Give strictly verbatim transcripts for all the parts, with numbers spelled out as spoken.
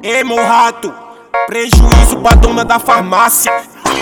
Ei, meu rato, prejuízo pra dona da farmácia.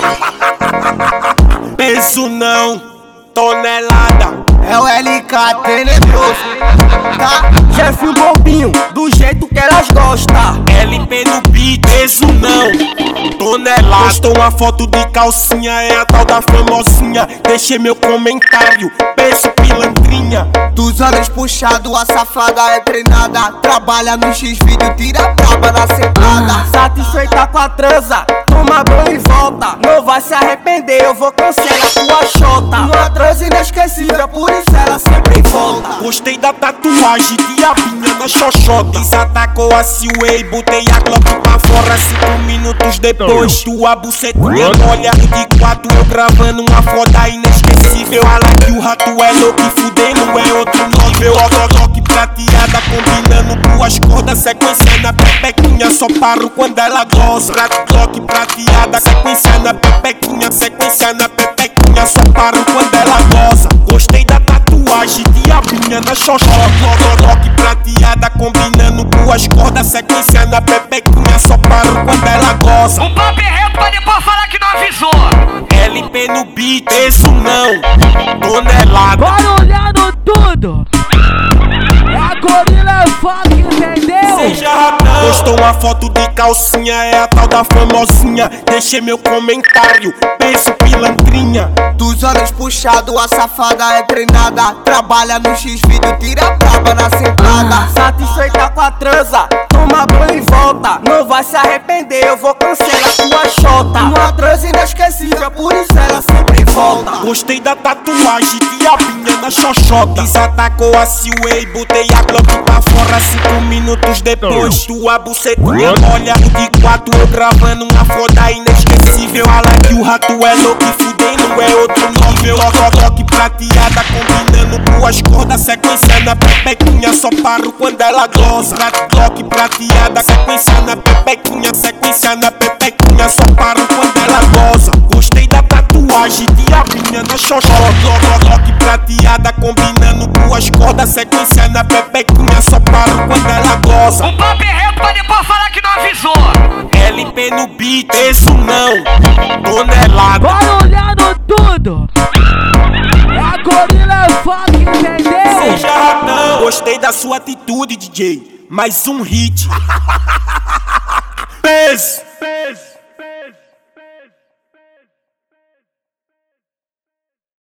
Peso não, tonelada. É o L K tenebroso, tá? Jeff bobinho, do jeito que elas gostam. L P no beat, peso não, tonelada. Postou uma foto de calcinha, é a tal da famosinha. Deixei meu comentário, peso pilantrinha. Dos anos puxado, a safada é treinada. Trabalha no X-Vídeo, tira braba na sentada. Satisfeita com a transa, toma banho e volta. Não vai se arrepender, eu vou cancelar tua xota. Uma transa inesquecível, por isso ela sempre volta. Gostei da tatuagem, diabinha na xoxota. Desatacou a Seaway, botei a Glock pra fora. Cinco minutos depois, tua bucetinha molha. De quatro eu gravando uma foda inesquecível. Fala que o rato é louco e fudendo é outro nível. Glock prateada combinando duas cordas. Sequência na pepequinha, só paro quando ela goza. Glock prateada, sequência na pepequinha. Sequência na pepequinha, só paro quando ela goza. Gostei da tatuagem, diabinha na xoxota. Glock prateada combinando duas cordas. Sequência na pepequinha, só paro quando ela goza. O papo é reto pra depois falar que não avisou. L P no beat, peso não, tonelada. Barulhando tudo. É a Gorila Funk, entendeu? Seja ratão. Postou uma foto de calcinha, é a tal da famosinha. Deixei meu comentário, peso pilantrinha. Dos anos puxado, a safada é treinada. Trabalha no X-Vídeo, tira braba na sentada. Satisfeita com a transa, toma banho e volta. Não vai se arrepender, eu vou cancelar tua xota. Uma transa inesquecível, por isso ela sempre volta. Gostei da tatuagem, diabinha na xoxota. Desatacou a Seaway, botei a Glock pra fora. Cinco minutos depois, tua bucetinha molha. De quatro eu gravando uma foda inesquecível. Fala que o rato é louco e fudendo é outro nível. Glock prateada combinando duas cordas. Sequência na pepequinha, só paro quando ela goza. Glock prateada, sequência na pepequinha. Sequência na pepequinha, só paro quando ela goza. Gostei da tatuagem, diabinha na xoxota. Glock prateada combinando duas cordas. Sequência na pepequinha, só paro quando ela goza. O papo é reto pra depois falar que não avisou. L P no beat, peso não, tonelada. Barulhando tudo. É a Gorila Funk, entendeu? Seja ratão. Gostei da sua atitude, D J. Mais um hit. Peso.